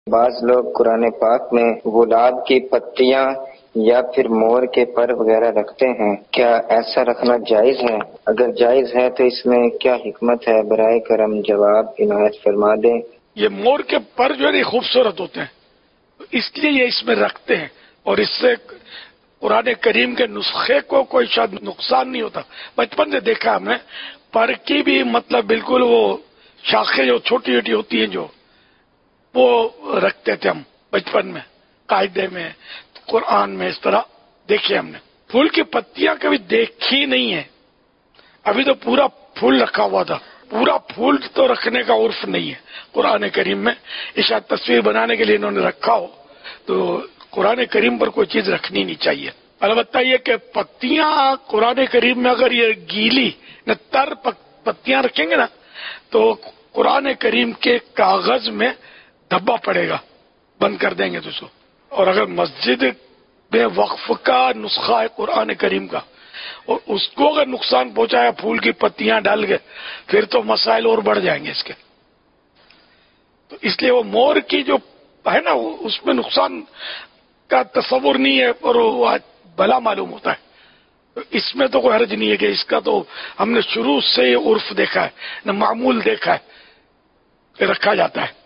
بعض لوگ قرآن پاک میں گلاب کی پتیاں یا پھر مور کے پر وغیرہ رکھتے ہیں، کیا ایسا رکھنا جائز ہے؟ اگر جائز ہے تو اس میں کیا حکمت ہے؟ برائے کرم جواب عنایت فرما دیں۔ یہ مور کے پر جو ہے یہ خوبصورت ہوتے ہیں، اس لیے یہ اس میں رکھتے ہیں، اور اس سے قرآن کریم کے نسخے کو کوئی شاید نقصان نہیں ہوتا۔ بچپن سے دیکھا ہم نے، پر کی بھی مطلب بالکل وہ شاخیں جو چھوٹی چھوٹی ہوتی ہیں جو وہ رکھتے تھے ہم بچپن میں، قاعدے میں، قرآن میں، اس طرح دیکھے ہم نے۔ پھول کی پتیاں کبھی دیکھی نہیں ہے، ابھی تو پورا پھول رکھا ہوا تھا۔ پورا پھول تو رکھنے کا عرف نہیں ہے قرآن کریم میں، شاید تصویر بنانے کے لیے انہوں نے رکھا ہو، تو قرآن کریم پر کوئی چیز رکھنی نہیں چاہیے۔ البتہ یہ کہ پتیاں قرآن کریم میں اگر یہ گیلی نہ تر پتیاں رکھیں گے نا تو قرآن کریم کے کاغذ میں دھبا پڑے گا، بند کر دیں گے تو سو۔ اور اگر مسجد میں وقف کا نسخہ ہے قرآن کریم کا، اور اس کو اگر نقصان پہنچایا پھول کی پتیاں ڈال کے، پھر تو مسائل اور بڑھ جائیں گے اس کے۔ تو اس لیے وہ مور کی جو ہے نا اس میں نقصان کا تصور نہیں ہے، اور وہ بھلا معلوم ہوتا ہے، تو اس میں تو کوئی حرج نہیں ہے کہ اس کا تو ہم نے شروع سے عرف دیکھا ہے، نہ معمول دیکھا ہے کہ رکھا جاتا ہے۔